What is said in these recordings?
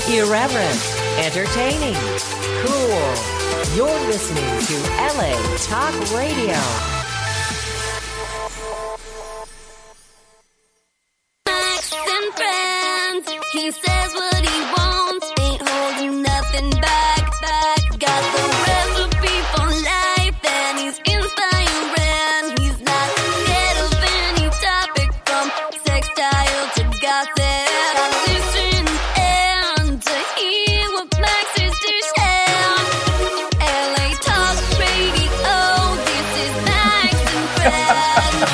Irreverent, entertaining, cool. You're listening to LA Talk Radio. Max and friends, he says what he wants, ain't holding nothing back. Got the recipe for life, and he's inspiring. He's not scared of any topic, from sextile to gossip. Listen and to hear what Max is to share. LA Talk Radio, this is Max and Friends.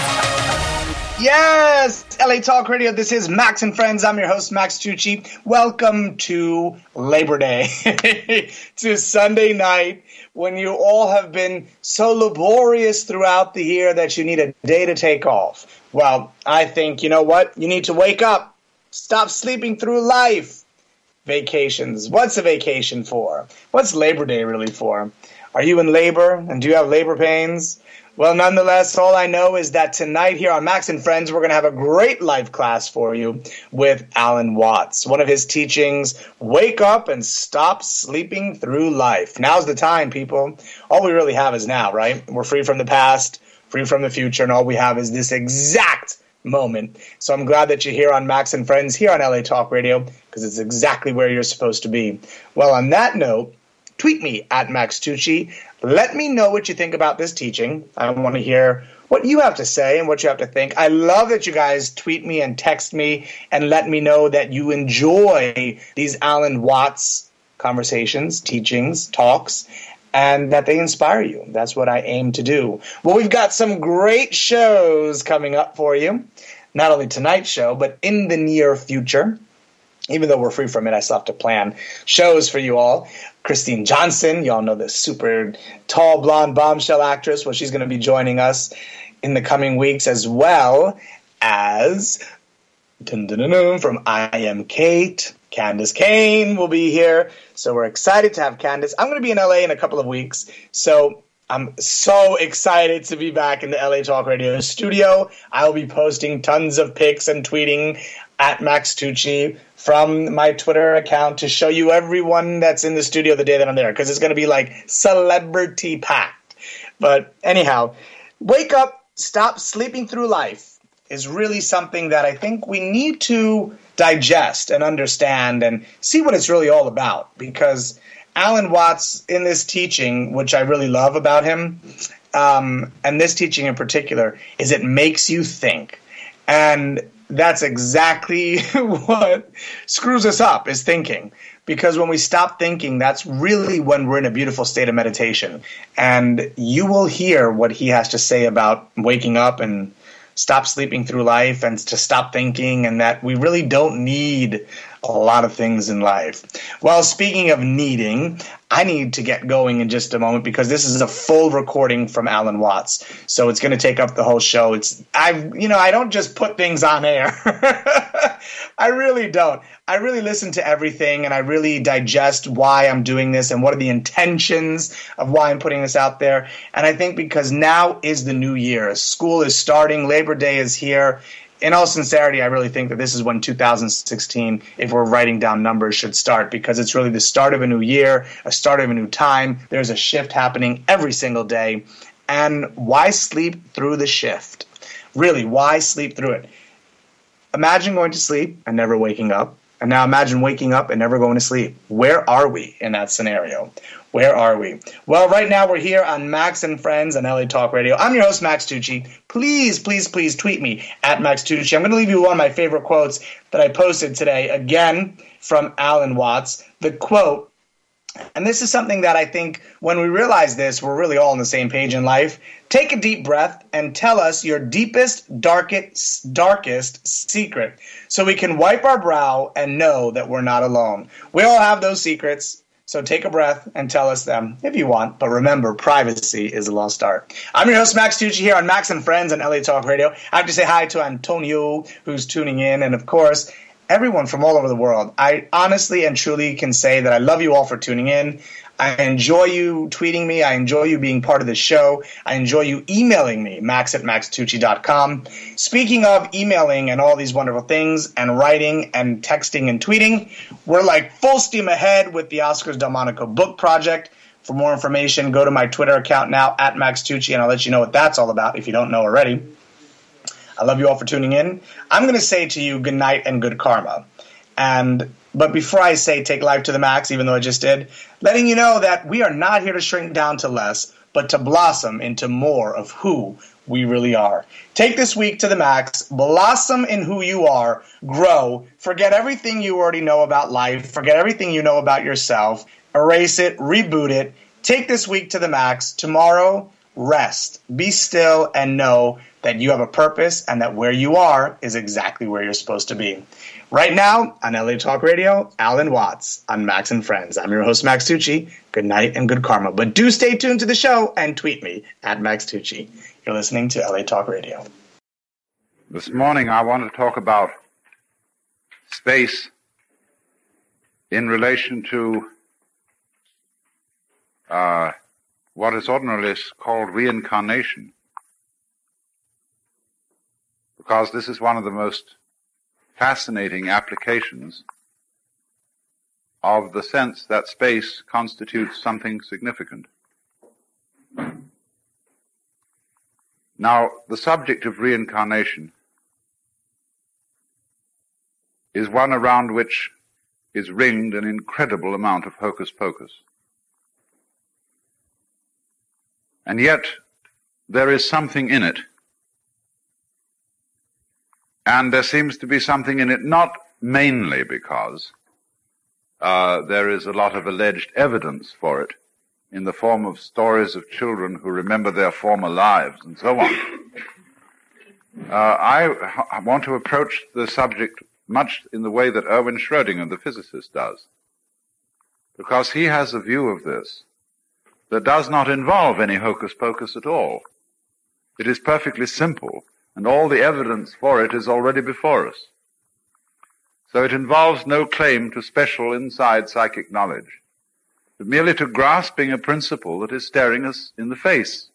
Yes, LA Talk Radio, this is Max and Friends. I'm your host, Max Tucci. Welcome to Labor Day, to Sunday night, when you all have been so laborious throughout the year that you need a day to take off. Well, I think, you know what? You need to wake up. Stop sleeping through life. Vacations. What's a vacation for? What's Labor Day really for? Are you in labor, and do you have labor pains? Well, nonetheless, all I know is that tonight here on Max and Friends, we're going to have a great life class for you with Alan Watts. One of his teachings, wake up and stop sleeping through life. Now's the time, people. All we really have is now, right? We're free from the past, free from the future, and all we have is this exact moment. So I'm glad that you're here on Max and Friends here on LA Talk Radio, because it's exactly where you're supposed to be. Well, on that note, tweet me at Max Tucci. Let me know what you think about this teaching. I want to hear what you have to say and what you have to think. I love that you guys tweet me and text me and let me know that you enjoy these Alan Watts conversations, teachings, talks, and that they inspire you. That's what I aim to do. Well, we've got some great shows coming up for you. Not only tonight's show, but in the near future. Even though we're free from it, I still have to plan shows for you all. Christine Johnson, you all know this super tall, blonde bombshell actress. Well, she's going to be joining us in the coming weeks, as well as from I Am Kate. Candace Kane will be here. So we're excited to have Candace. I'm going to be in LA in a couple of weeks. So I'm so excited to be back in the LA Talk Radio studio. I'll be posting tons of pics and tweeting at Max Tucci from my Twitter account to show you everyone that's in the studio the day that I'm there, because it's going to be like celebrity packed. But anyhow, wake up, stop sleeping through life is really something that I think we need to digest and understand and see what it's really all about, because Alan Watts in this teaching, which I really love about him, and this teaching in particular, is it makes you think. And that's exactly what screws us up, is thinking. Because when we stop thinking, that's really when we're in a beautiful state of meditation. And you will hear what he has to say about waking up and stop sleeping through life and to stop thinking, and that we really don't need a lot of things in life. Well, speaking of needing, I need to get going in just a moment, because this is a full recording from Alan Watts. So it's going to take up the whole show. I don't just put things on air. I really don't. I really listen to everything, and I really digest why I'm doing this and what are the intentions of why I'm putting this out there. And I think because now is the new year. School is starting. Labor Day is here. In all sincerity, I really think that this is when 2016, if we're writing down numbers, should start, because it's really the start of a new year, a start of a new time. There's a shift happening every single day. And why sleep through the shift? Really, why sleep through it? Imagine going to sleep and never waking up. And now imagine waking up and never going to sleep. Where are we in that scenario? Where are we? Well, right now we're here on Max and Friends on LA Talk Radio. I'm your host, Max Tucci. Please, please, please tweet me at Max Tucci. I'm going to leave you one of my favorite quotes that I posted today, again, from Alan Watts. The quote, and this is something that I think when we realize this, we're really all on the same page in life. Take a deep breath and tell us your deepest, darkest secret, so we can wipe our brow and know that we're not alone. We all have those secrets. So take a breath and tell us them if you want. But remember, privacy is a lost art. I'm your host, Max Tucci, here on Max and Friends on LA Talk Radio. I have to say hi to Antonio, who's tuning in. And, of course, everyone from all over the world. I honestly and truly can say that I love you all for tuning in. I enjoy you tweeting me. I enjoy you being part of the show. I enjoy you emailing me, max@maxtucci.com. Speaking of emailing and all these wonderful things and writing and texting and tweeting, we're like full steam ahead with the Oscars Delmonico book project. For more information, go to my Twitter account now, @MaxTucci, and I'll let you know what that's all about if you don't know already. I love you all for tuning in. I'm going to say to you good night and good karma. But before I say take life to the max, even though I just did, letting you know that we are not here to shrink down to less, but to blossom into more of who we really are. Take this week to the max, blossom in who you are, grow, forget everything you already know about life, forget everything you know about yourself, erase it, reboot it. Take this week to the max. Tomorrow, rest, be still, and know that you have a purpose and that where you are is exactly where you're supposed to be. Right now, on LA Talk Radio, Alan Watts on Max and Friends. I'm your host, Max Tucci. Good night and good karma. But do stay tuned to the show and tweet me @MaxTucci. You're listening to LA Talk Radio. This morning, I want to talk about space in relation to what is ordinarily called reincarnation, because this is one of the most fascinating applications of the sense that space constitutes something significant. Now, the subject of reincarnation is one around which is ringed an incredible amount of hocus pocus. And yet, there is something in it. And there seems to be something in it not mainly because there is a lot of alleged evidence for it in the form of stories of children who remember their former lives and so on. I want to approach the subject much in the way that Erwin Schrödinger, the physicist, does, because he has a view of this that does not involve any hocus pocus at all. It is perfectly simple, and all the evidence for it is already before us. So it involves no claim to special inside psychic knowledge, but merely to grasping a principle that is staring us in the face.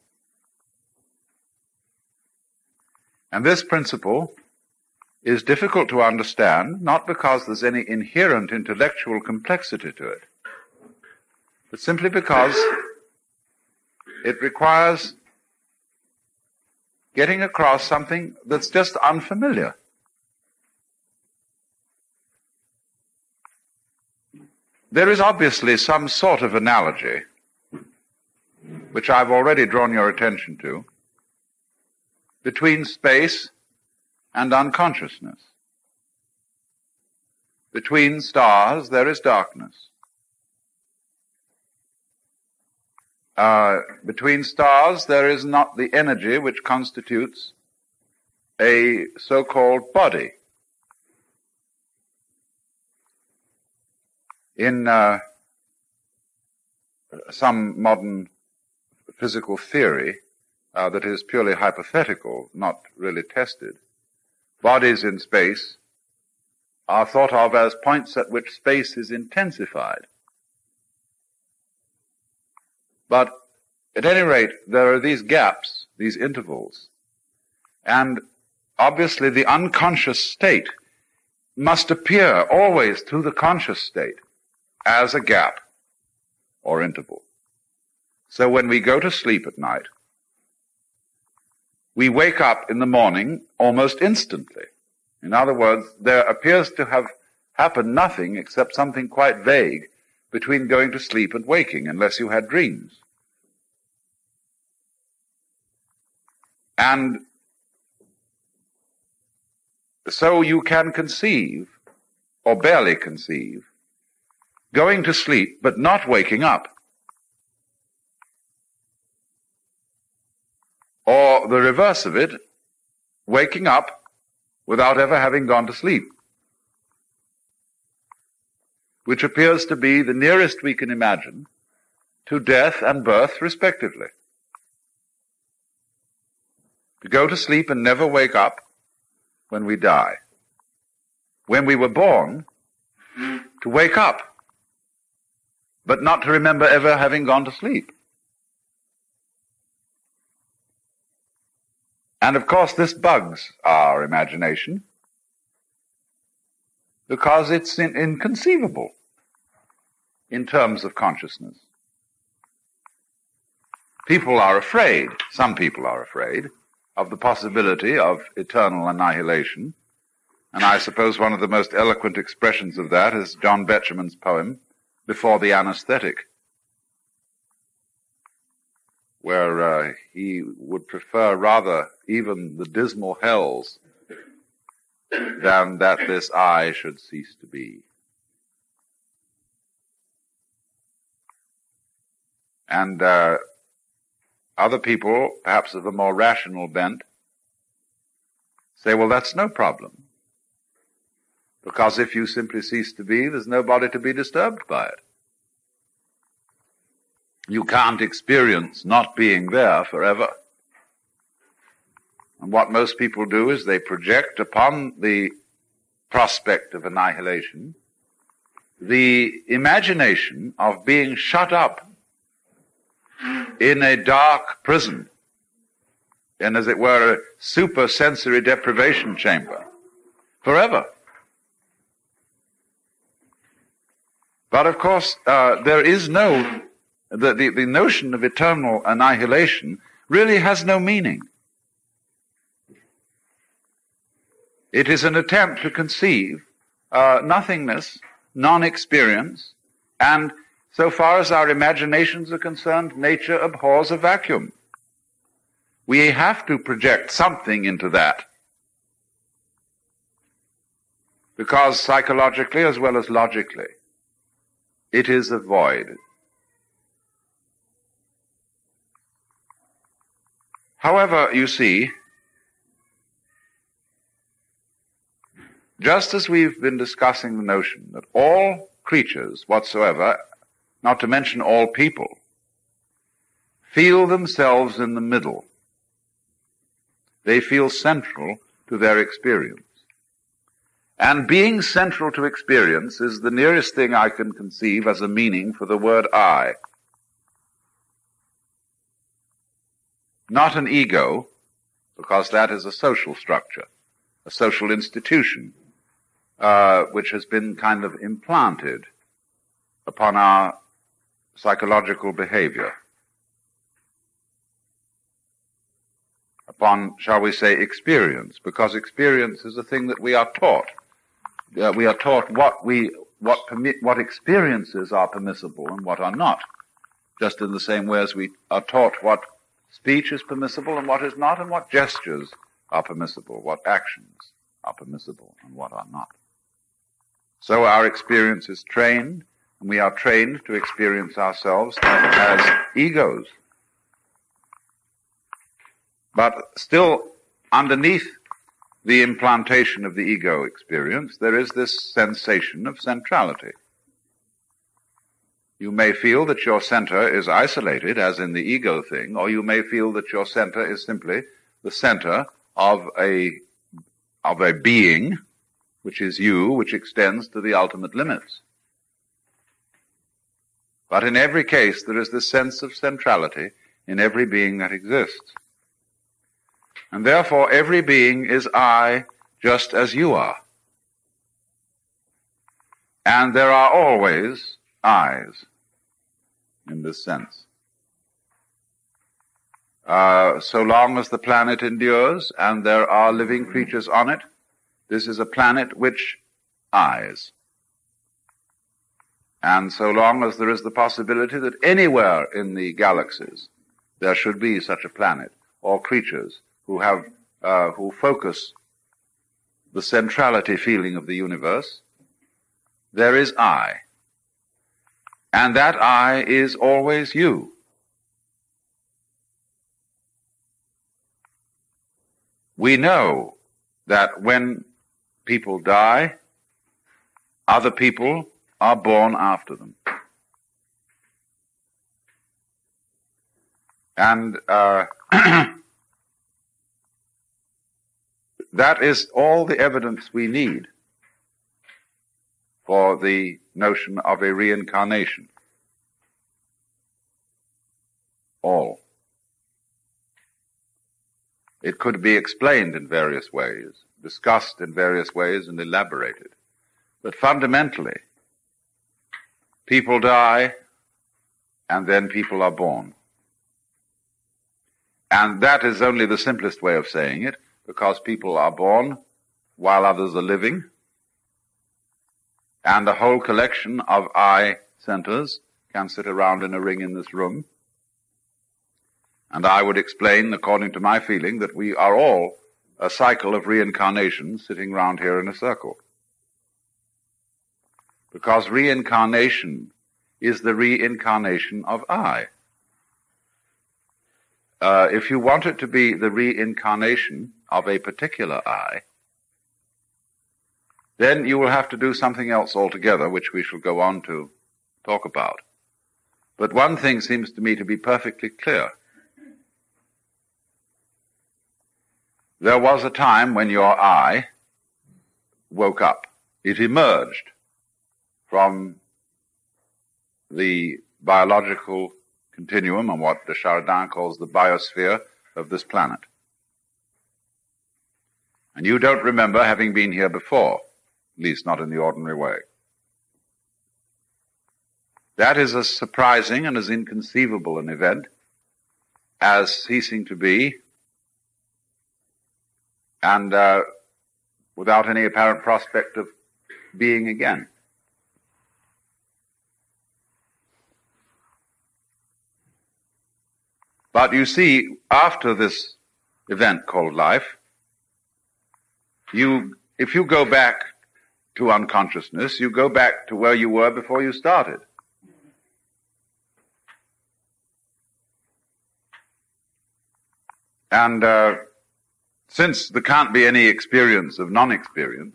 And this principle is difficult to understand, not because there's any inherent intellectual complexity to it, but simply because it requires getting across something that's just unfamiliar. There is obviously some sort of analogy, which I've already drawn your attention to, between space and unconsciousness. Between stars there is darkness. Between stars there is not the energy which constitutes a so-called body. In some modern physical theory that is purely hypothetical, not really tested, bodies in space are thought of as points at which space is intensified. But at any rate, there are these gaps, these intervals, and obviously the unconscious state must appear always to the conscious state as a gap or interval. So when we go to sleep at night, we wake up in the morning almost instantly. In other words, there appears to have happened nothing except something quite vague between going to sleep and waking, unless you had dreams. And so you can conceive, or barely conceive, going to sleep but not waking up. Or the reverse of it, waking up without ever having gone to sleep, which appears to be the nearest we can imagine to death and birth respectively. To go to sleep and never wake up when we die. When we were born, to wake up but not to remember ever having gone to sleep. And of course this bugs our imagination because it's inconceivable in terms of consciousness. People are afraid, some people are afraid, of the possibility of eternal annihilation. And I suppose one of the most eloquent expressions of that is John Betjeman's poem, Before the Anesthetic, where he would prefer rather even the dismal hells than that this I should cease to be. And other people, perhaps of a more rational bent, say, well, that's no problem. Because if you simply cease to be, there's nobody to be disturbed by it. You can't experience not being there forever. And what most people do is they project upon the prospect of annihilation the imagination of being shut up in a dark prison, in, as it were, a super-sensory deprivation chamber, forever. But of course, there is no, the notion of eternal annihilation really has no meaning. It is an attempt to conceive nothingness, non-experience, and so far as our imaginations are concerned, nature abhors a vacuum. We have to project something into that, because psychologically as well as logically, it is a void. However, you see, just as we've been discussing the notion that all creatures whatsoever, not to mention all people, feel themselves in the middle. They feel central to their experience. And being central to experience is the nearest thing I can conceive as a meaning for the word I. Not an ego, because that is a social structure, a social institution, which has been kind of implanted upon our psychological behavior, upon, shall we say, experience, because experience is a thing that we are taught. We are taught what experiences are permissible and what are not, just in the same way as we are taught what speech is permissible and what is not, and what gestures are permissible, what actions are permissible and what are not. So our experience is trained, and we are trained to experience ourselves as egos. But still, underneath the implantation of the ego experience, there is this sensation of centrality. You may feel that your center is isolated, as in the ego thing, or you may feel that your center is simply the center of a being, which is you, which extends to the ultimate limits. But in every case, there is this sense of centrality in every being that exists. And therefore, every being is I, just as you are. And there are always I's in this sense. So long as the planet endures and there are living creatures on it, this is a planet which I's. And so long as there is the possibility that anywhere in the galaxies there should be such a planet, or creatures who focus the centrality feeling of the universe, there is I. And that I is always you. We know that when people die, other people are born after them. And that is all the evidence we need for the notion of a reincarnation. all. It could be explained in various ways, discussed in various ways, and elaborated. But fundamentally, people die, and then people are born. And that is only the simplest way of saying it, because people are born while others are living, and a whole collection of I centers can sit around in a ring in this room. And I would explain, according to my feeling, that we are all a cycle of reincarnation sitting round here in a circle. Because reincarnation is the reincarnation of I. If you want it to be the reincarnation of a particular I, then you will have to do something else altogether, which we shall go on to talk about. But one thing seems to me to be perfectly clear. There was a time when your I woke up. It emerged from the biological continuum and what de Chardin calls the biosphere of this planet. And you don't remember having been here before, at least not in the ordinary way. That is as surprising and as inconceivable an event as ceasing to be and without any apparent prospect of being again. But you see, after this event called life, if you go back to unconsciousness, you go back to where you were before you started. And since there can't be any experience of non-experience,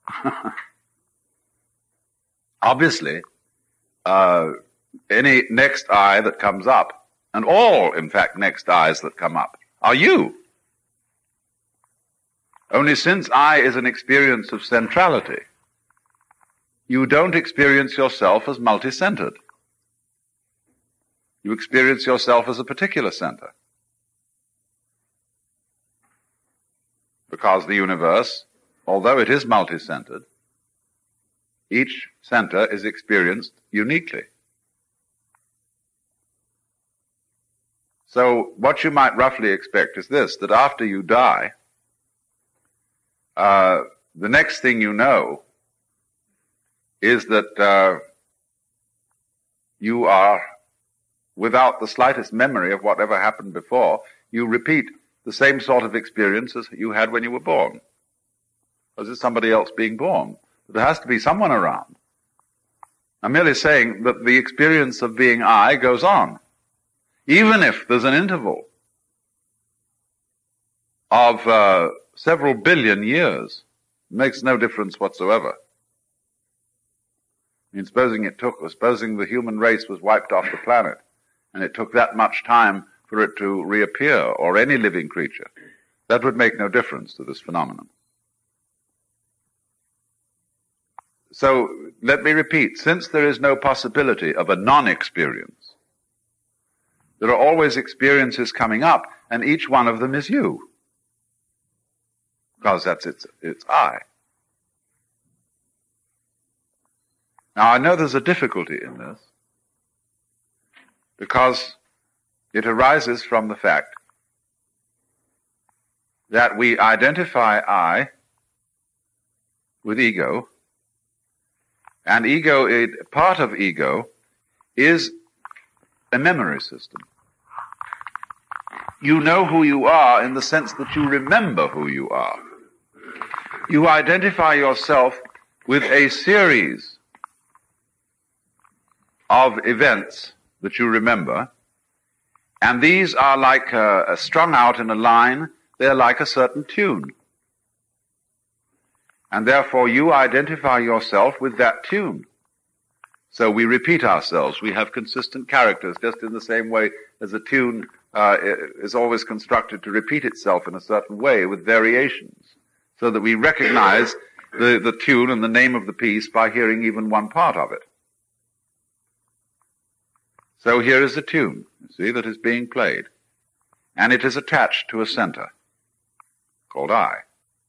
obviously, any next I that comes up, and all, in fact, next I's that come up, are you. Only since I is an experience of centrality, you don't experience yourself as multi-centered. You experience yourself as a particular center. Because the universe, although it is multi-centered, each center is experienced uniquely. So what you might roughly expect is this, that after you die, the next thing you know is that you are, without the slightest memory of whatever happened before, you repeat the same sort of experience as you had when you were born. As is somebody else being born. There has to be someone around. I'm merely saying that the experience of being I goes on. Even if there's an interval of several billion years, it makes no difference whatsoever. I mean, supposing the human race was wiped off the planet, and it took that much time for it to reappear, or any living creature, that would make no difference to this phenomenon. So, let me repeat, since there is no possibility of a non-experience, there are always experiences coming up, and each one of them is you. Because that's its I. Now, I know there's a difficulty in this, because it arises from the fact that we identify I with ego, and part of ego is a memory system. You know who you are in the sense that you remember who you are. You identify yourself with a series of events that you remember, and these are like strung out in a line. They're like a certain tune. And therefore you identify yourself with that tune. So we repeat ourselves. We have consistent characters, just in the same way as a tune is always constructed to repeat itself in a certain way with variations, so that we recognize the tune and the name of the piece by hearing even one part of it. So here is a tune, you see, that is being played. And it is attached to a center called I.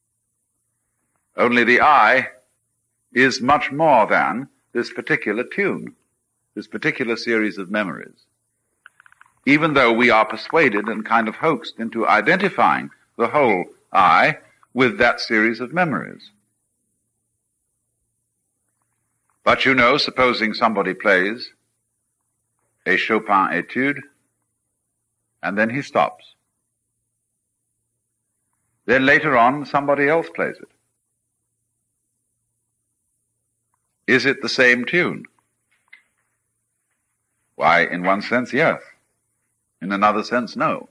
Only the I is much more than this particular tune, this particular series of memories. Even though we are persuaded and kind of hoaxed into identifying the whole I with that series of memories. But you know, supposing somebody plays a Chopin etude, and then he stops. Then later on, somebody else plays it. Is it the same tune? Why, in one sense, yes. In another sense, no.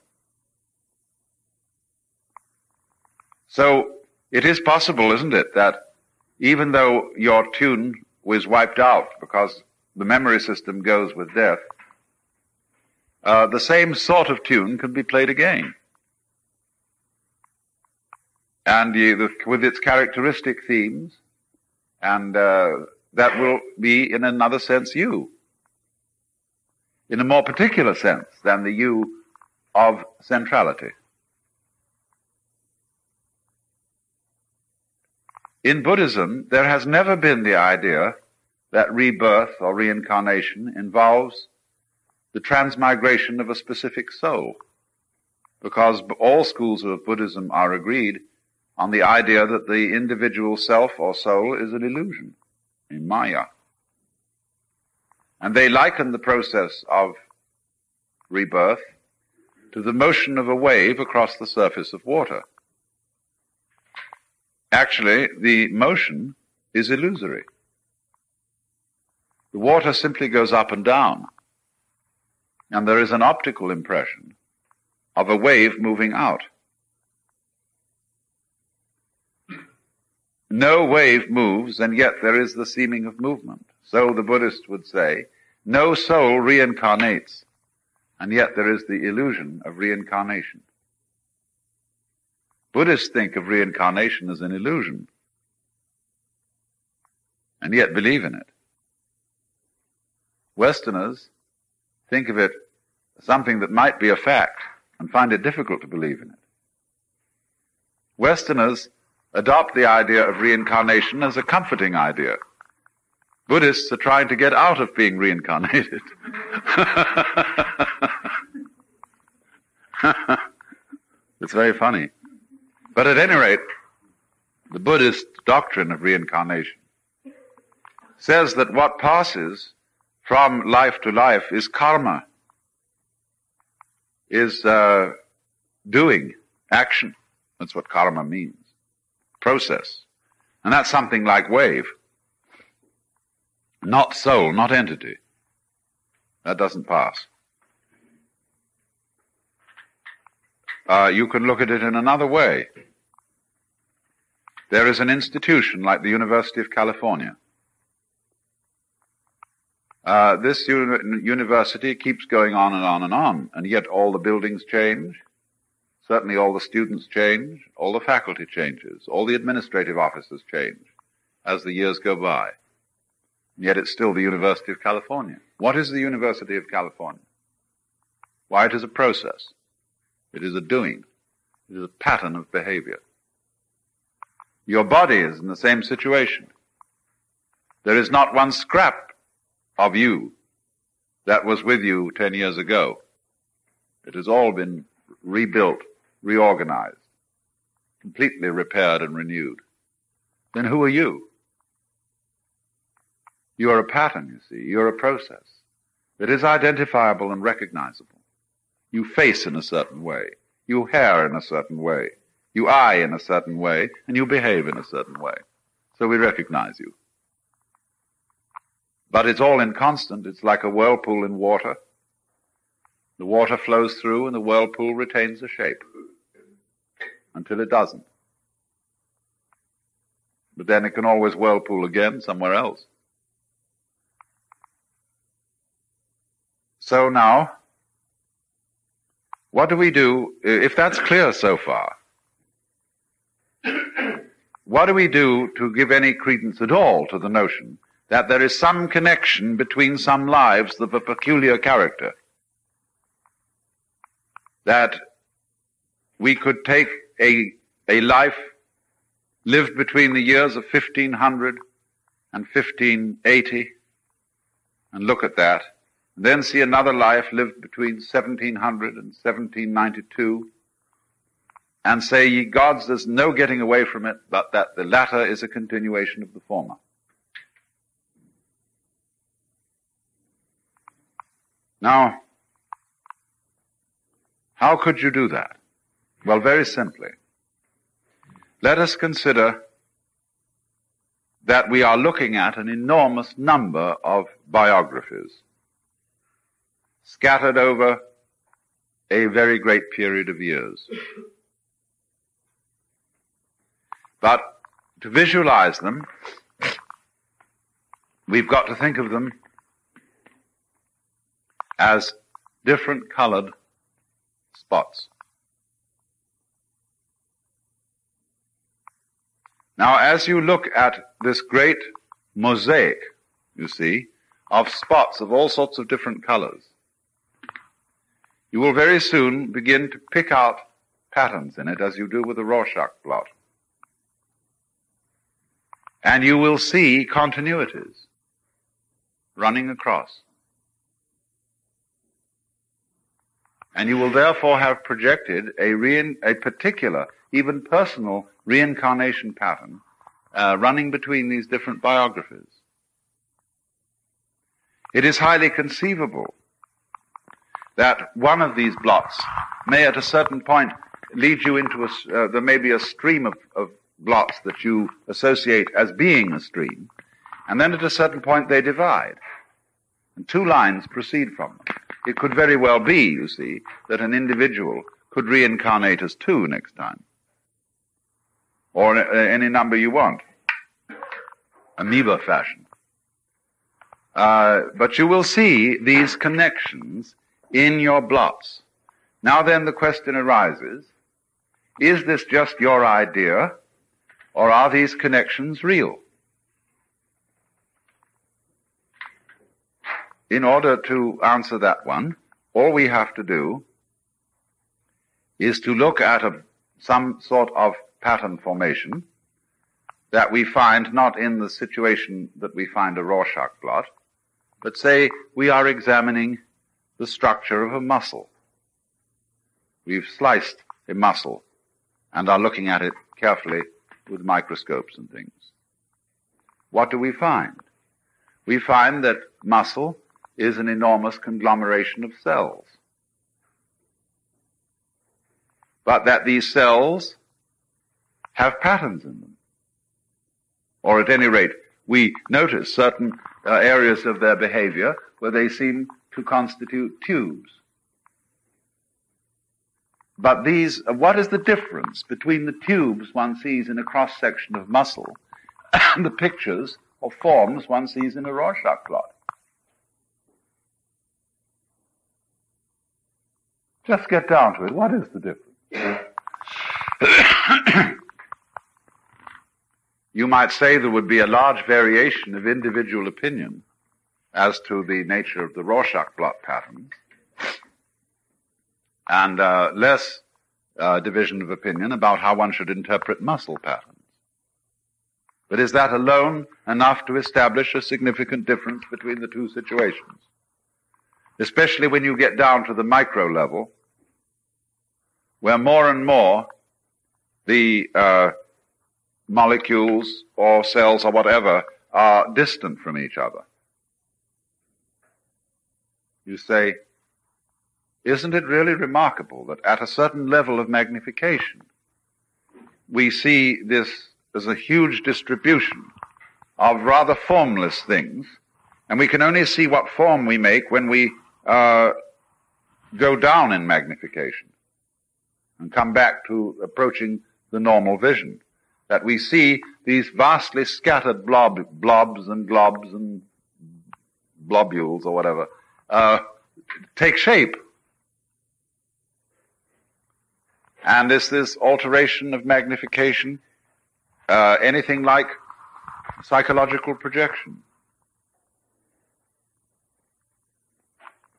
So, it is possible, isn't it, that even though your tune was wiped out because the memory system goes with death, the same sort of tune can be played again. And with its characteristic themes, and that will be, in another sense, you. In a more particular sense than the you of centrality. In Buddhism, there has never been the idea that rebirth or reincarnation involves the transmigration of a specific soul, because all schools of Buddhism are agreed on the idea that the individual self or soul is an illusion, in Maya. And they liken the process of rebirth to the motion of a wave across the surface of water. Actually, the motion is illusory. The water simply goes up and down, and there is an optical impression of a wave moving out. No wave moves, and yet there is the seeming of movement. So the Buddhist would say, no soul reincarnates, and yet there is the illusion of reincarnation. Buddhists think of reincarnation as an illusion, and yet believe in it. Westerners think of it as something that might be a fact and find it difficult to believe in it. Westerners adopt the idea of reincarnation as a comforting idea. Buddhists are trying to get out of being reincarnated. It's very funny. But at any rate, the Buddhist doctrine of reincarnation says that what passes from life to life is karma, is doing, action. That's what karma means. Process. And that's something like wave. Not soul, not entity. That doesn't pass. You can look at it in another way. There is an institution like the University of California. This university keeps going on and on and on, and yet all the buildings change. Certainly all the students change, all the faculty changes, all the administrative officers change as the years go by. And yet it's still the University of California. What is the University of California? Why, it is a process. It is a doing. It is a pattern of behavior. Your body is in the same situation. There is not one scrap of you that was with you 10 years ago. It has all been rebuilt, reorganized, completely repaired and renewed. Then who are you? You are a pattern, you see. You're a process that is identifiable and recognizable. You face in a certain way. You hair in a certain way. You eye in a certain way, and you behave in a certain way. So we recognize you. But it's all inconstant. It's like a whirlpool in water. The water flows through, and the whirlpool retains a shape until it doesn't. But then it can always whirlpool again somewhere else. So now, what do we do, if that's clear so far? What do we do to give any credence at all to the notion that there is some connection between some lives of a peculiar character, that we could take a life lived between the years of 1500 and 1580 and look at that, and then see another life lived between 1700 and 1792 and say, ye gods, there's no getting away from it, but that the latter is a continuation of the former. Now, how could you do that? Well, very simply. Let us consider that we are looking at an enormous number of biographies scattered over a very great period of years. But to visualize them, we've got to think of them as different colored spots. Now, as you look at this great mosaic, you see, of spots of all sorts of different colors, you will very soon begin to pick out patterns in it as you do with a Rorschach blot. And you will see continuities running across. And you will therefore have projected a particular, even personal, reincarnation pattern running between these different biographies. It is highly conceivable that one of these blots may at a certain point lead you into there may be a stream of blots that you associate as being a stream, and then at a certain point they divide, and two lines proceed from them. It could very well be, you see, that an individual could reincarnate as two next time, or any number you want, amoeba fashion. But you will see these connections in your blots. Now then the question arises, is this just your idea, or are these connections real? In order to answer that one, all we have to do is to look at some sort of pattern formation that we find not in the situation that we find a Rorschach blot, but say we are examining the structure of a muscle. We've sliced a muscle and are looking at it carefully with microscopes and things. What do we find? We find that muscle is an enormous conglomeration of cells, but that these cells have patterns in them. Or at any rate, we notice certain areas of their behavior where they seem to constitute tubes. But what is the difference between the tubes one sees in a cross-section of muscle and the pictures or forms one sees in a Rorschach blot? Just get down to it. What is the difference? You might say there would be a large variation of individual opinion as to the nature of the Rorschach blot patterns, and less division of opinion about how one should interpret muscle patterns. But is that alone enough to establish a significant difference between the two situations? Especially when you get down to the micro level, where more and more the molecules or cells or whatever are distant from each other. You say, isn't it really remarkable that at a certain level of magnification, we see this as a huge distribution of rather formless things, and we can only see what form we make when we go down in magnification and come back to approaching the normal vision, that we see these vastly scattered blobs and globs and globules or whatever take shape. And is this alteration of magnification anything like psychological projection?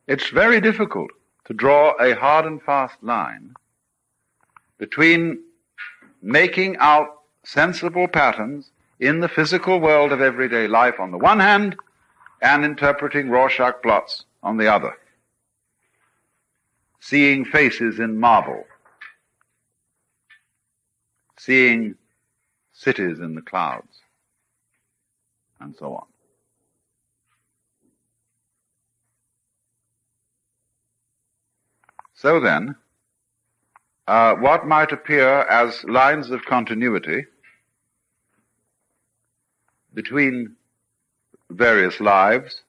It's very difficult to draw a hard and fast line between making out sensible patterns in the physical world of everyday life on the one hand and interpreting Rorschach plots on the other. Seeing faces in marble, seeing cities in the clouds, and so on. So then, what might appear as lines of continuity between various lives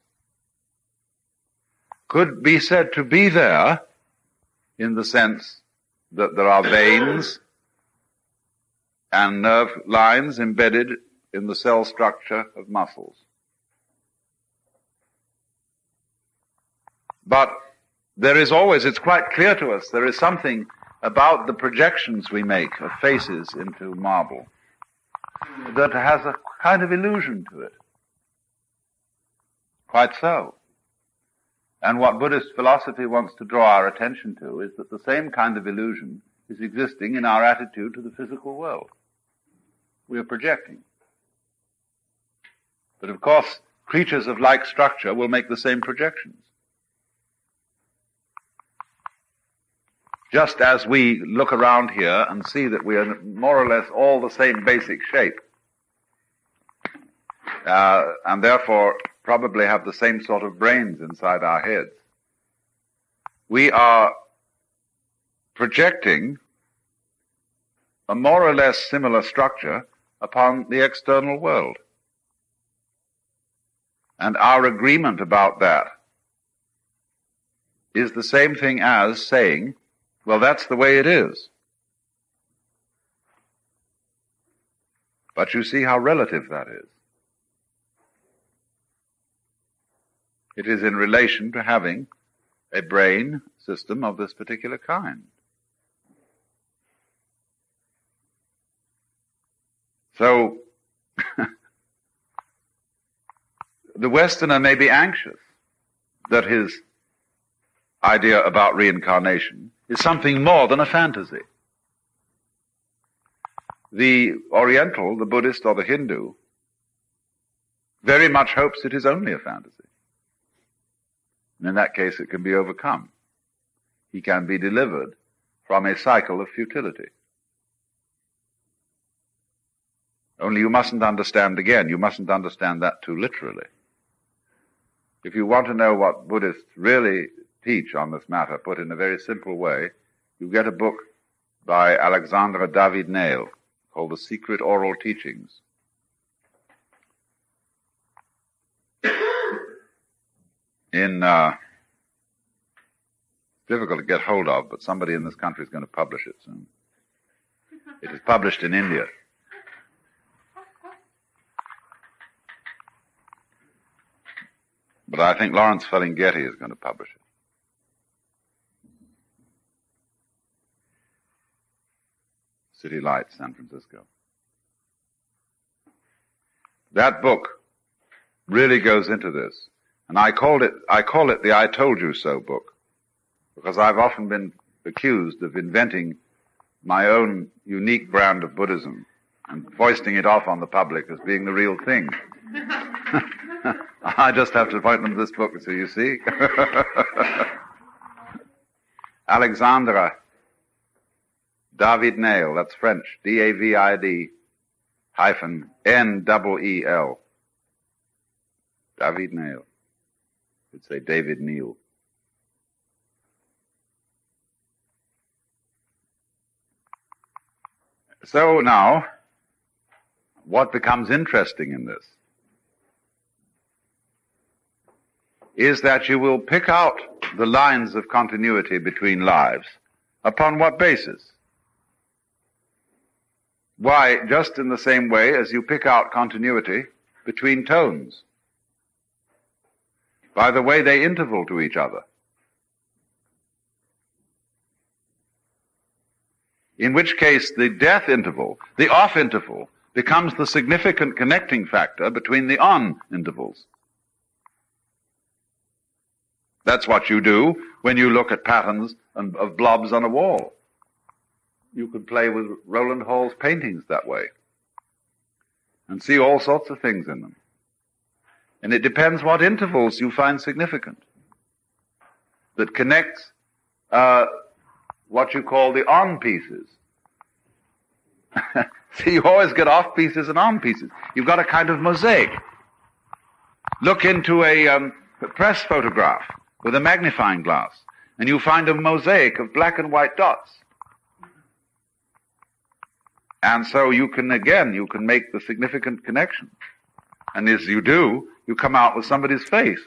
could be said to be there in the sense that there are veins and nerve lines embedded in the cell structure of muscles. But there is always, it's quite clear to us, there is something about the projections we make of faces into marble that has a kind of illusion to it. Quite so. And what Buddhist philosophy wants to draw our attention to is that the same kind of illusion is existing in our attitude to the physical world. We are projecting. But of course, creatures of like structure will make the same projections. Just as we look around here and see that we are more or less all the same basic shape, and therefore probably have the same sort of brains inside our heads, we are projecting a more or less similar structure upon the external world. And our agreement about that is the same thing as saying, well, that's the way it is. But you see how relative that is. It is in relation to having a brain system of this particular kind. So, the Westerner may be anxious that his idea about reincarnation is something more than a fantasy. The Oriental, the Buddhist or the Hindu, very much hopes it is only a fantasy. And in that case, it can be overcome. He can be delivered from a cycle of futility. Only you mustn't understand again, you mustn't understand that too literally. If you want to know what Buddhists really teach on this matter, put in a very simple way, you get a book by Alexandra David-Néel called The Secret Oral Teachings. Difficult to get hold of, but somebody in this country is going to publish it soon. It is published in India. But I think Lawrence Ferlinghetti is going to publish it. City Lights, San Francisco. That book really goes into this. And I call it the I Told You So book, because I've often been accused of inventing my own unique brand of Buddhism and foisting it off on the public as being the real thing. I just have to point them to this book, so you see. Alexandra David-Néel, that's French, D-A-V-I-D hyphen N-E-E-L. David-Néel. You'd say David Neal. So now, what becomes interesting in this is that you will pick out the lines of continuity between lives. Upon what basis? Why, just in the same way as you pick out continuity between tones, by the way they interval to each other. In which case the death interval, the off interval, becomes the significant connecting factor between the on intervals. That's what you do when you look at patterns of blobs on a wall. You could play with Roland Hall's paintings that way and see all sorts of things in them. And it depends what intervals you find significant that connects what you call the on pieces. See, you always get off pieces and on pieces. You've got a kind of mosaic. Look into a press photograph with a magnifying glass, and you find a mosaic of black and white dots. And so you can make the significant connection. And as you do, you come out with somebody's face.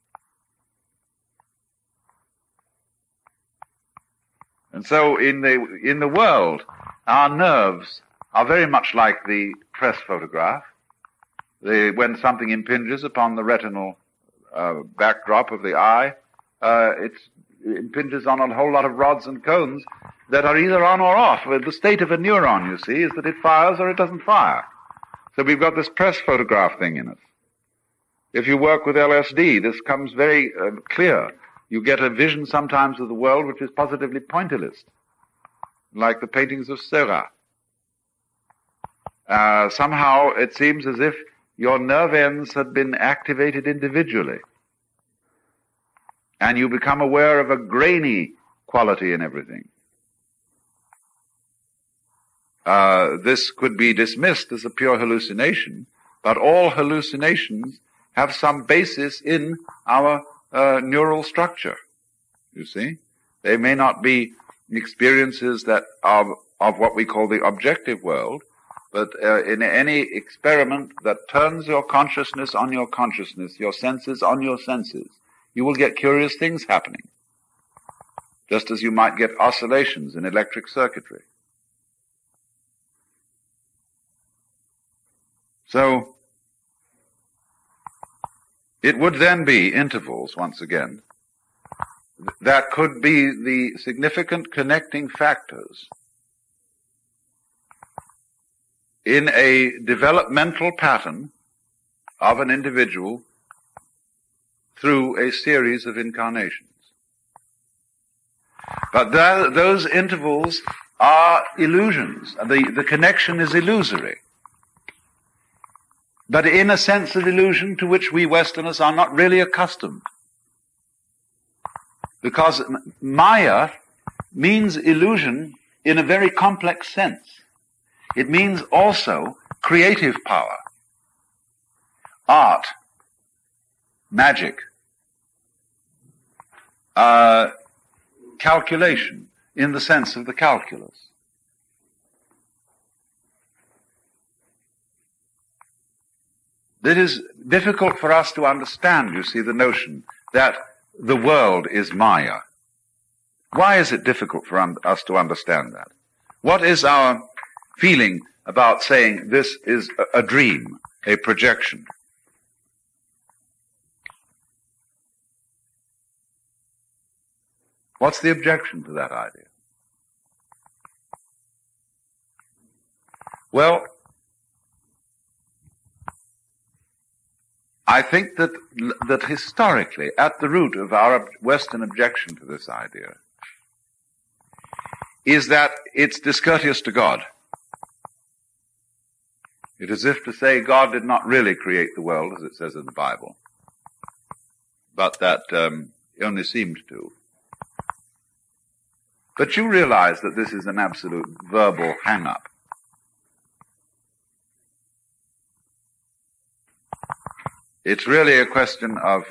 And so in the world, our nerves are very much like the press photograph. When something impinges upon the retinal backdrop of the eye, it impinges on a whole lot of rods and cones that are either on or off. The state of a neuron, you see, is that it fires or it doesn't fire. So we've got this press photograph thing in us. If you work with LSD, this comes very clear. You get a vision sometimes of the world which is positively pointillist, like the paintings of Seurat. Somehow it seems as if your nerve ends had been activated individually, and you become aware of a grainy quality in everything. This could be dismissed as a pure hallucination, but all hallucinations have some basis in our neural structure, you see. They may not be experiences that are of what we call the objective world, but in any experiment that turns your consciousness on your consciousness, your senses on your senses, you will get curious things happening, just as you might get oscillations in electric circuitry. So, it would then be intervals, once again, that could be the significant connecting factors in a developmental pattern of an individual through a series of incarnations. But those intervals are illusions. The connection is illusory. But in a sense of illusion to which we Westerners are not really accustomed. Because Maya means illusion in a very complex sense. It means also creative power, art, magic, calculation in the sense of the calculus. It is difficult for us to understand, you see, the notion that the world is Maya. Why is it difficult for us to understand that? What is our feeling about saying this is a dream, a projection? What's the objection to that idea? Well, I think that historically, at the root of our Western objection to this idea, is that it's discourteous to God. It is as if to say God did not really create the world, as it says in the Bible, but that he only seemed to. But you realize that this is an absolute verbal hang-up. It's really a question of,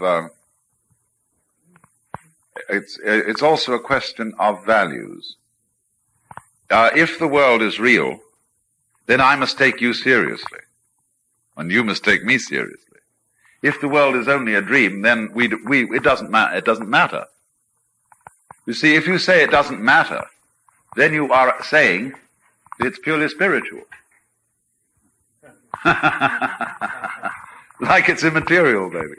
it's also a question of values. If the world is real, then I must take you seriously, and you must take me seriously. If the world is only a dream, then it doesn't matter. You see, if you say it doesn't matter, then you are saying it's purely spiritual. Like it's immaterial, baby.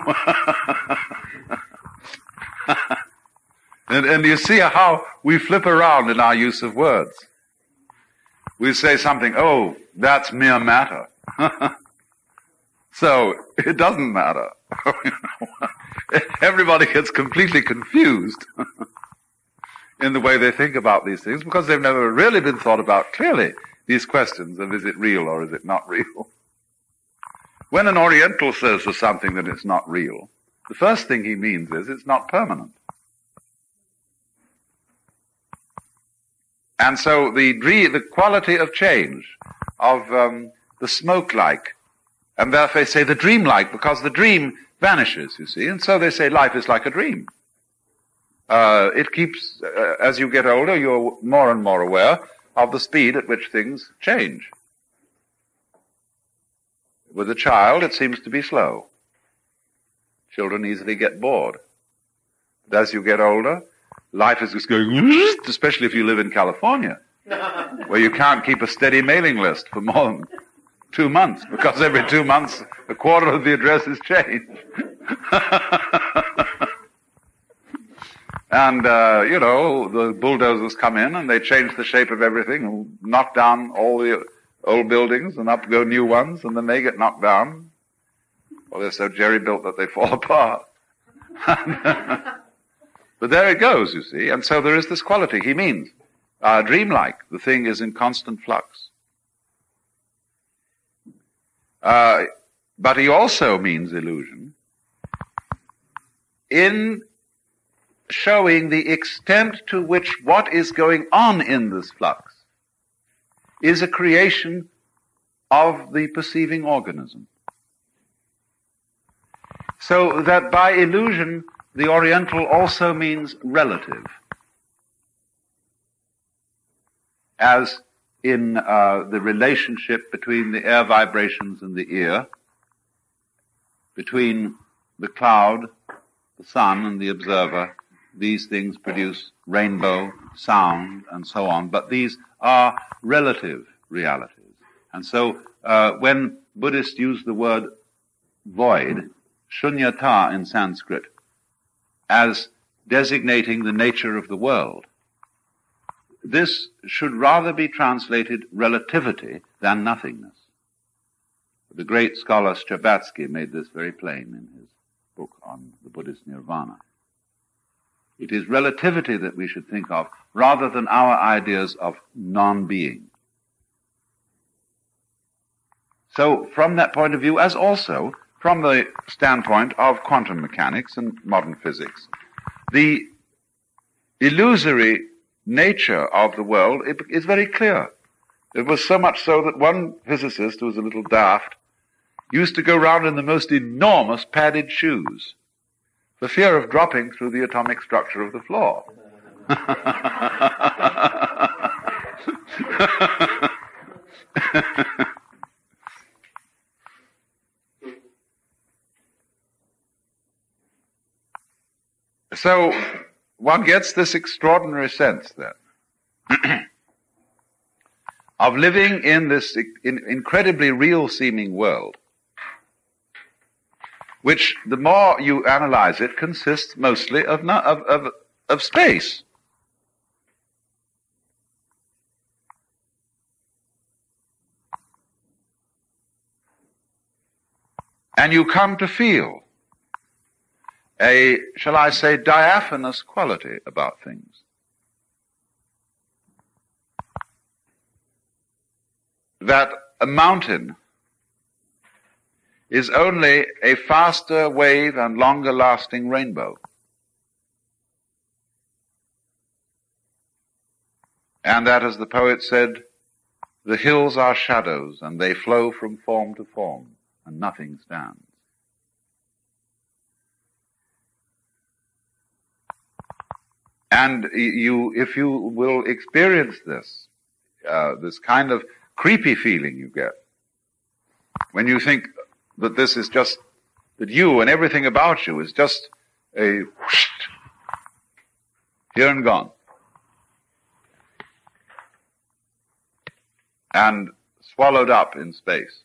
And you see how we flip around in our use of words. We say something, oh, that's mere matter. So, it doesn't matter. everybody gets completely confused in the way they think about these things because they've never really been thought about clearly, these questions of is it real or is it not real. When an Oriental says to something that it's not real, the first thing he means is it's not permanent. And so the quality of change, of the smoke-like, and therefore they say the dream-like, because the dream vanishes, you see, and so they say life is like a dream. It keeps, as you get older, you're more and more aware of the speed at which things change. With a child, it seems to be slow. Children easily get bored. But as you get older, life is just going, especially if you live in California, where you can't keep a steady mailing list for more than 2 months, because every 2 months, a quarter of the addresses change. And, the bulldozers come in and they change the shape of everything and knock down all the old buildings and up go new ones, and then they get knocked down. Well, they're so jerry-built that they fall apart. But there it goes, you see. And so there is this quality. He means dreamlike. The thing is in constant flux. But he also means illusion in showing the extent to which what is going on in this flux is a creation of the perceiving organism. So that by illusion, the Oriental also means relative. As in the relationship between the air vibrations and the ear, between the cloud, the sun, and the observer, these things produce rainbow, sound, and so on. But these are relative realities. And so when Buddhists use the word void, shunyata in Sanskrit, as designating the nature of the world, this should rather be translated relativity than nothingness. The great scholar Stravatsky made this very plain in his book on the Buddhist nirvana. It is relativity that we should think of rather than our ideas of non-being. So from that point of view, as also from the standpoint of quantum mechanics and modern physics, the illusory nature of the world is very clear. It was so much so that one physicist, who was a little daft, used to go round in the most enormous padded shoes for fear of dropping through the atomic structure of the floor. So one gets this extraordinary sense then of living in this incredibly real-seeming world, which, the more you analyze it, consists mostly of space. And you come to feel a, shall I say, diaphanous quality about things. That a mountain is only a faster wave and longer lasting rainbow. And that, as the poet said, the hills are shadows and they flow from form to form and nothing stands. And if you will experience this, this kind of creepy feeling you get when you think that this is just, that you and everything about you is just a whoosh, here and gone, and swallowed up in space.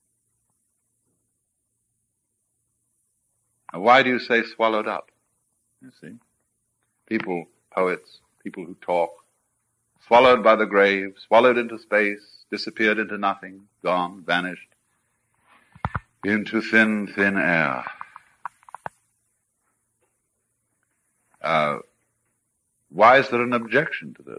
Now, why do you say swallowed up? You see, people, poets, people who talk, swallowed by the grave, swallowed into space, disappeared into nothing, gone, vanished, into thin, thin air. Why is there an objection to this?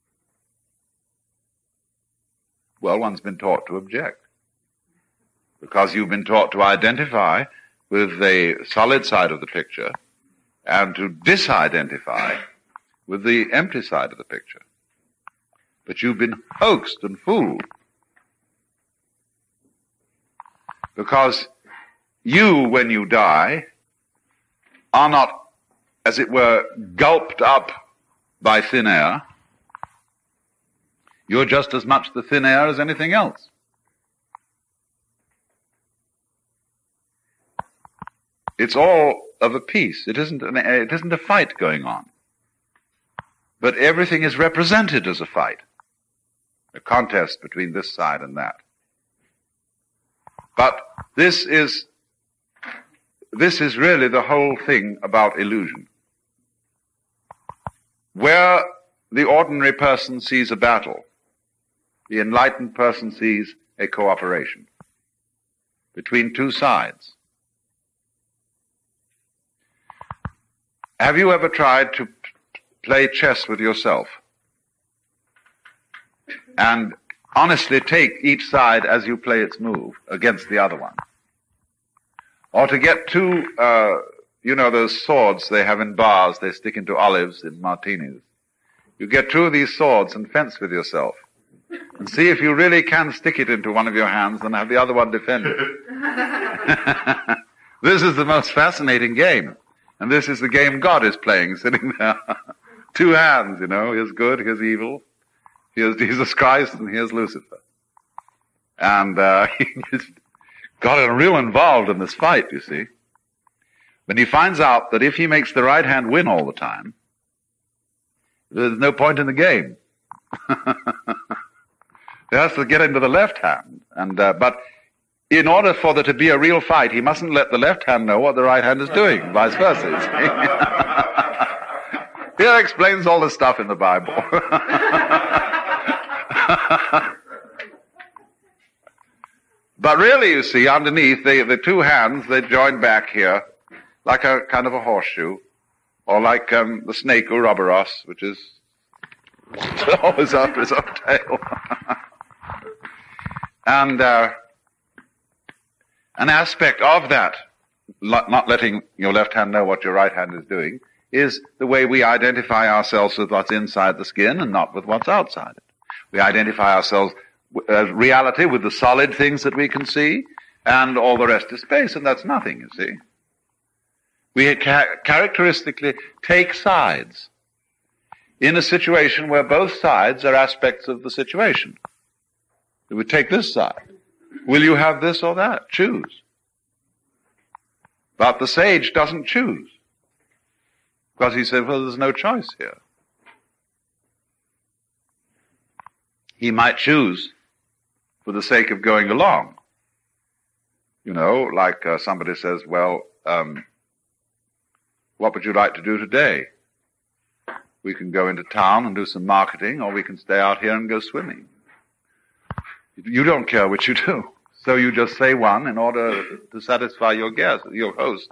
Well, one's been taught to object. Because you've been taught to identify with the solid side of the picture and to disidentify with the empty side of the picture. But you've been hoaxed and fooled. Because you, when you die, are not, as it were, gulped up by thin air. You're just as much the thin air as anything else. It's all of a piece. It isn't a fight going on. But everything is represented as a fight. A contest between this side and that. But this is really the whole thing about illusion. Where the ordinary person sees a battle, the enlightened person sees a cooperation between two sides. Have you ever tried to play chess with yourself and honestly take each side as you play its move against the other one? Or to get two, those swords they have in bars, they stick into olives in martinis. You get two of these swords and fence with yourself. And see if you really can stick it into one of your hands and have the other one defend it. This is the most fascinating game. And this is the game God is playing, sitting there. Two hands, here's good, here's evil. Here's Jesus Christ and here's Lucifer. And he's got real involved in this fight, you see. When he finds out that if he makes the right hand win all the time, there's no point in the game. He has to get into the left hand. But in order for there to be a real fight, he mustn't let the left hand know what the right hand is doing, vice versa. You see? Here explains all the stuff in the Bible. But really, you see, underneath, the two hands, they join back here, like a kind of a horseshoe, or like the snake Ouroboros, which is always after his own tail. And an aspect of that, not letting your left hand know what your right hand is doing, is the way we identify ourselves with what's inside the skin and not with what's outside it. We identify ourselves as reality with the solid things that we can see, and all the rest is space, and that's nothing, you see. We characteristically take sides in a situation where both sides are aspects of the situation. We would take this side. Will you have this or that? Choose. But the sage doesn't choose. Because he said, well, there's no choice here. He might choose for the sake of going along. Like somebody says, well, what would you like to do today? We can go into town and do some marketing, or we can stay out here and go swimming. You don't care what you do. So you just say one in order to satisfy your guest, your host.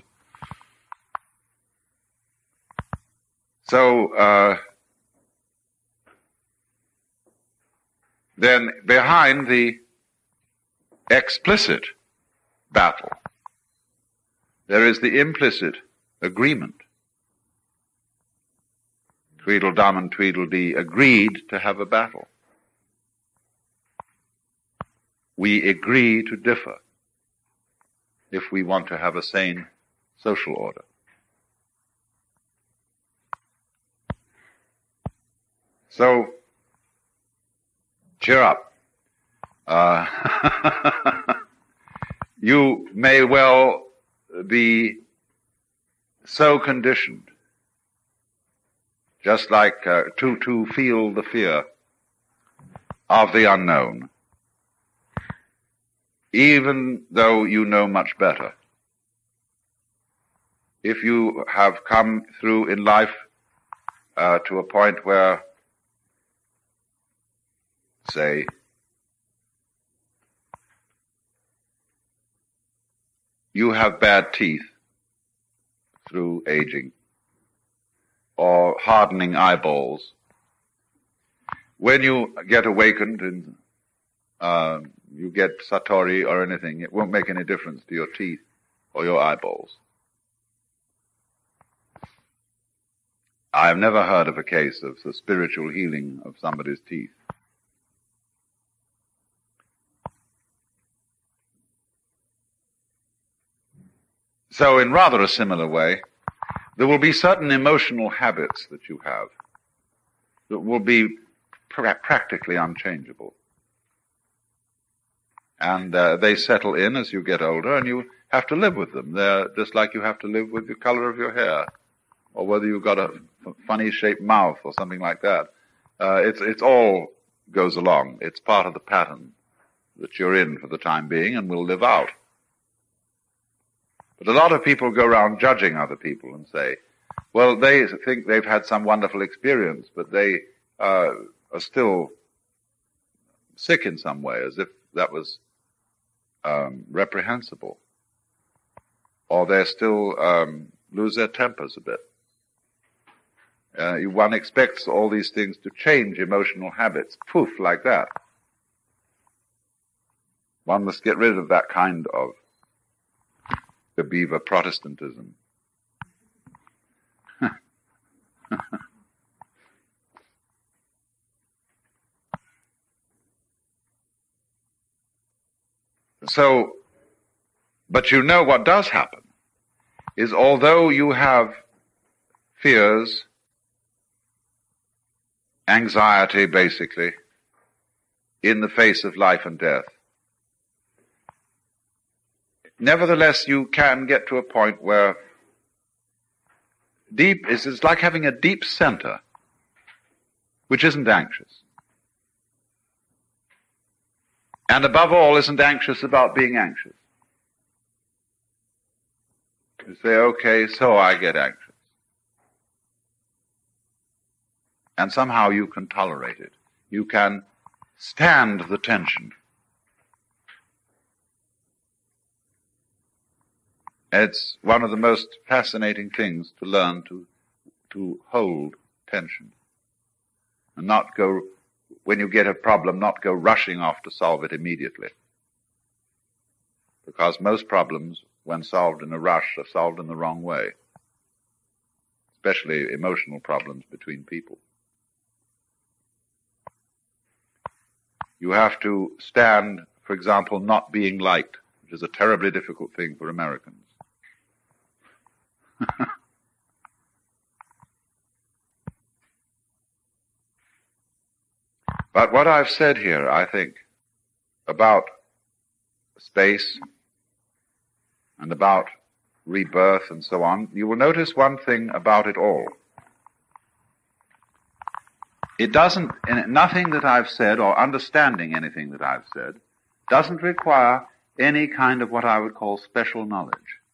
So, then behind the explicit battle, there is the implicit agreement. Tweedledum and Tweedledee agreed to have a battle. We agree to differ if we want to have a sane social order. So, cheer up. You may well be so conditioned, just like to feel the fear of the unknown, even though you know much better. If you have come through in life to a point where, say, you have bad teeth through aging, or hardening eyeballs. When you get awakened and you get satori or anything, it won't make any difference to your teeth or your eyeballs. I have never heard of a case of the spiritual healing of somebody's teeth. So in rather a similar way, there will be certain emotional habits that you have that will be practically unchangeable. And they settle in as you get older, and you have to live with them. They're just like you have to live with the color of your hair, or whether you've got a funny shaped mouth or something like that. It's all goes along. It's part of the pattern that you're in for the time being and will live out. But a lot of people go around judging other people and say, well, they think they've had some wonderful experience, but they are still sick in some way, as if that was reprehensible. Or they still lose their tempers a bit. One expects all these things to change emotional habits, poof, like that. One must get rid of that kind of beaver Protestantism. So, but you know what does happen is, although you have fears, anxiety basically, in the face of life and death, nevertheless you can get to a point where it's like having a deep center which isn't anxious. And above all, isn't anxious about being anxious. You say, okay, so I get anxious. And somehow you can tolerate it. You can stand the tension. It's one of the most fascinating things to learn to hold tension. And not go, when you get a problem, not go rushing off to solve it immediately. Because most problems, when solved in a rush, are solved in the wrong way. Especially emotional problems between people. You have to stand, for example, not being liked, which is a terribly difficult thing for Americans. But what I've said here, I think, about space and about rebirth and so on, you will notice one thing about it all. It doesn't, nothing that I've said, or understanding anything that I've said, doesn't require any kind of what I would call special knowledge.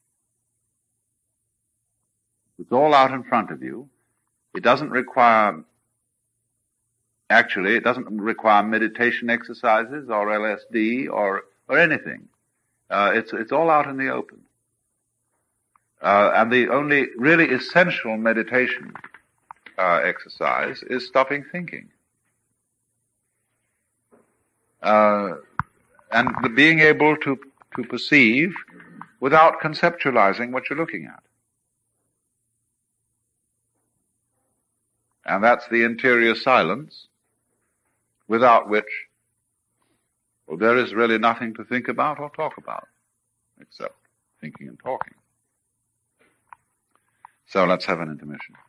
It's all out in front of you. It doesn't require, actually, it doesn't require meditation exercises or LSD or anything. It's all out in the open. And the only really essential meditation exercise is stopping thinking. And being able to perceive without conceptualizing what you're looking at. And that's the interior silence, without which, well, there is really nothing to think about or talk about, except thinking and talking. So let's have an intermission.